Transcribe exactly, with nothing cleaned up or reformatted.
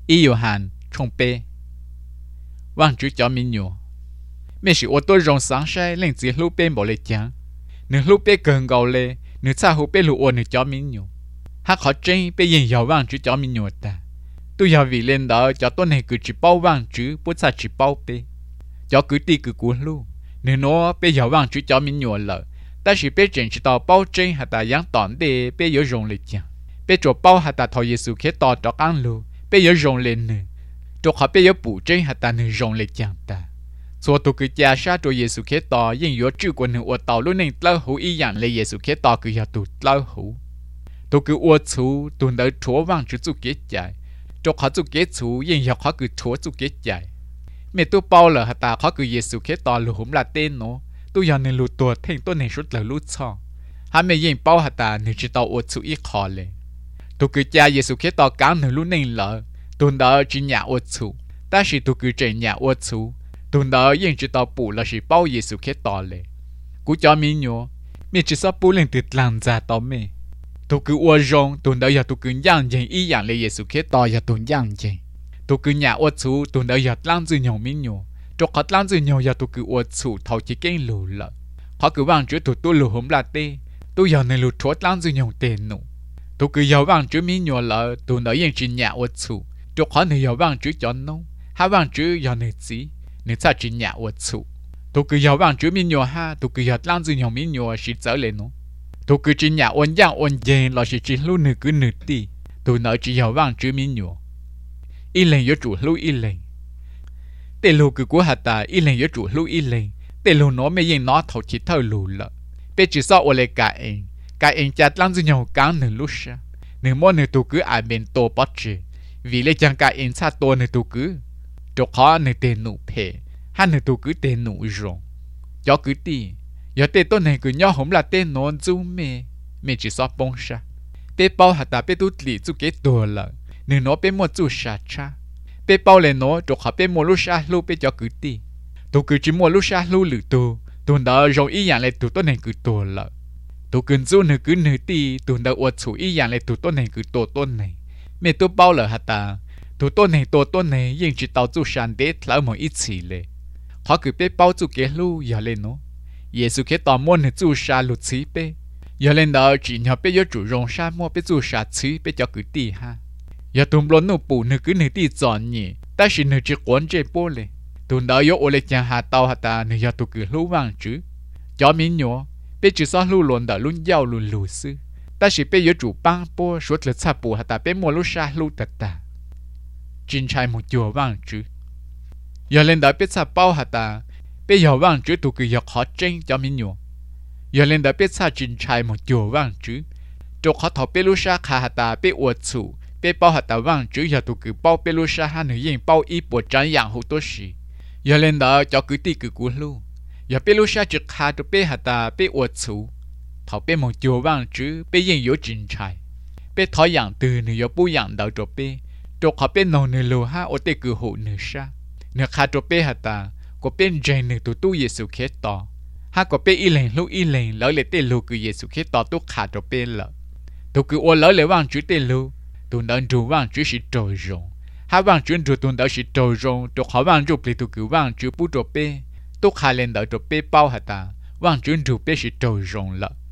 y yo hàn trong pe vang chữ cho mình nhổ mấy sự ô tô rong sáng say lên chỉ lúc pe bỏ lại chán nửa lúc pe gần gầu lệ nửa xa hụp pe lụa ô nửa cho mình nhổ hát khó chơi pe yên giàu vang chữ cho mình nhổ ta tôi giàu vì lên đó cho tôi này cứ chỉ bao vang chữ bút xa chỉ bao pe cho cứ đi cứ cuốn luôn nửa nó pe giàu vang chữ cho mình nhổ lợ ta chỉ pe chuyện chỉ tao bao chơi hay ta giang tòn để pe yếu rong lại chán pe chỗ bao hay ta thọ Giêsu khế tỏ cho ăn luôn pe yếu rong lên nè chỗ họ pe yếu bù chơi hay ta nửa rong lại chán ta số tụ cứ cha sa cho Giêsu khế tỏ yên yếu chữ của nửa ô tàu luôn nên lâu hữu ý dạng lấy Giêsu khế tỏ cứ yếu tụ lâu hữu tụ cứ ô chú tụ đỡ chúa vang chữ chú kết chạy chỗ họ chú kết chú yên yếu họ cứ chúa chú kết chạy mẹ tôi bao là hay ta họ cứ Giêsu khế tỏ lù hùm là tên nó tôi giờ nên lù tua thêm tôi nên rút là lù cho hai mẹ yên bao hay ta nửa chỉ tàu ô chú ít khó lên tụ cứ cha Giêsu khế tỏ cán nửa luôn nên lỡ tụ đỡ chỉ nhà ô chú ta chỉ tụ cứ chạy nhà ô chú tụi đó yên chỉ tao bù là chỉ bao Giêsu khế tỏ lệ, cú cho mình nhớ, mình chỉ sao bù lên từ làm ra tao mẹ, tụi cứ uo rong, tụi đó giờ tụi cứ nhang gì ý dạng lấy Giêsu khế tỏ giờ tụi nhang gì, tụi cứ nhà uo chú, tụi đó giờ làm gì nhau mình nhớ, cho họ làm gì nhau giờ tụi cứ uo chú thầu chỉ cái lù lợ, họ cứ vang chữ tụi tôi lù hôm là tê, tôi giờ này lù chốt làm gì nhau tê nụ, tụi cứ giờ vang chữ mình nhớ lợ, tụi đó yên chỉ nhà uo chú, cho họ này giờ vang chữ cho nó, hai vang chữ giờ này gì nếu ta chỉ nhà ở chỗ, tôi cứ giàu vàng chữ mình nhỏ ha, tôi cứ giàu làm gì nhỏ mình nhỏ chỉ trở lên nó, tôi cứ chỉ nhà ôn giang ôn dền là chỉ chỉ luôn nửa cứ nửa tí, tôi nói chỉ giàu vàng chữ mình nhỏ, ít lần yếu chủ lưu ít lần, để lưu cứ của hạt ta ít lần yếu chủ lưu ít lần, để lưu nó mới yên nó thầu chỉ thầu lưu lợ, bây giờ sao ở lại cả anh, cả anh chặt làm gì nhỏ cả nửa lúc sa, nửa món nửa tôi cứ ai bên tô bắt chứ, vì lấy chẳng cả anh sát tô nửa tôi cứ cho họ nửa tên nụ phê, hắn nửa tụ cứ tên nụ rong, cho cứ đi, giờ tên tôi này cứ nhau không là tên non chú mẹ, mẹ chỉ so bông sa, bé bao hạt ta bé tụt lì chú cái đồ lợ, nửa nó bé mua chú sa cha, bé bao lên nó cho họ bé mua lúc sa lu bé cho cứ đi, tụ cứ chỉ mua lúc sa lu lử tụ, tụ đó rồi ý dạng lại tụ tôi này cứ đồ lợ, tụ cứ chú nửa cứ nửa đi, tụ đó uất chủ ý dạng lại tụ tôi này cứ đồ tôi này, mẹ tụ bao lợ hạt ta. tụi tôi này tụi tôi này yên chỉ tao chú sản đế lại một ít chỉ lệ họ cứ biết bao chú kế lu giờ lên nó Giêsu khế tỏ môn này chú sản lụt chỉ bé giờ lên đó chỉ nhờ bé yếu chủ rong sản mua bé chú sản chỉ bé cho cứ đi ha giờ tụi bọn nó bù nó cứ nó đi chọn nhỉ ta chỉ nó chỉ quấn trên bố lệ tụi đó yếu ô lệ chẳng hà tao hà ta nó giờ tụi cứ lu vàng chứ cho mình nhớ bé chỉ sao lu luôn đó luôn giàu luôn lù sư ta chỉ bé yếu chủ băng bố suốt là cha bù hà ta bé mua lu sản lu tạt ta chính trai một chùa vang chữ giờ lên đó biết sao bao hạt ta bây giờ vang chữ tụi cứ học họ tranh cho mình nhổ giờ lên đó biết sao chính trai một chùa vang chữ cho họ thọ biết lúc sa khá hạt ta biết uất chủ biết bao hạt ta vang chữ giờ tụi cứ bao biết lúc sa hai người yên bao ít bộ trang dạng hữu tốt gì giờ lên đó cho cứ ti cứ cuốn luôn giờ biết lúc sa trực khá cho biết hạt ta biết uất chủ thọ biết một chùa vang chữ biết yên yếu chính trai biết thọ dạng từ người yếu bu dạng đầu cho biết cho họ bên nông nửa lúa ha ở đây cứ hộ nửa sa nửa khá cho bên hạt ta có bên dây nửa tụ tu Giêsu khế tỏ ha có bên y lệnh lúc y lệnh lỡ lại tên lúa cứ Giêsu khế tỏ tu khá cho bên lợ tụ cứ ô lỡ lại vang chữ tên lúa tụ đợn tụ vang chữ sĩ trồi rồng ha vang chữ tụ tụ đợn sĩ trồi rồng cho họ vang chữ lại tụ cứ vang chữ bút cho bên tu khá lên đỡ cho bên bao hạt ta vang chữ tụ bên sĩ trồi rồng lợ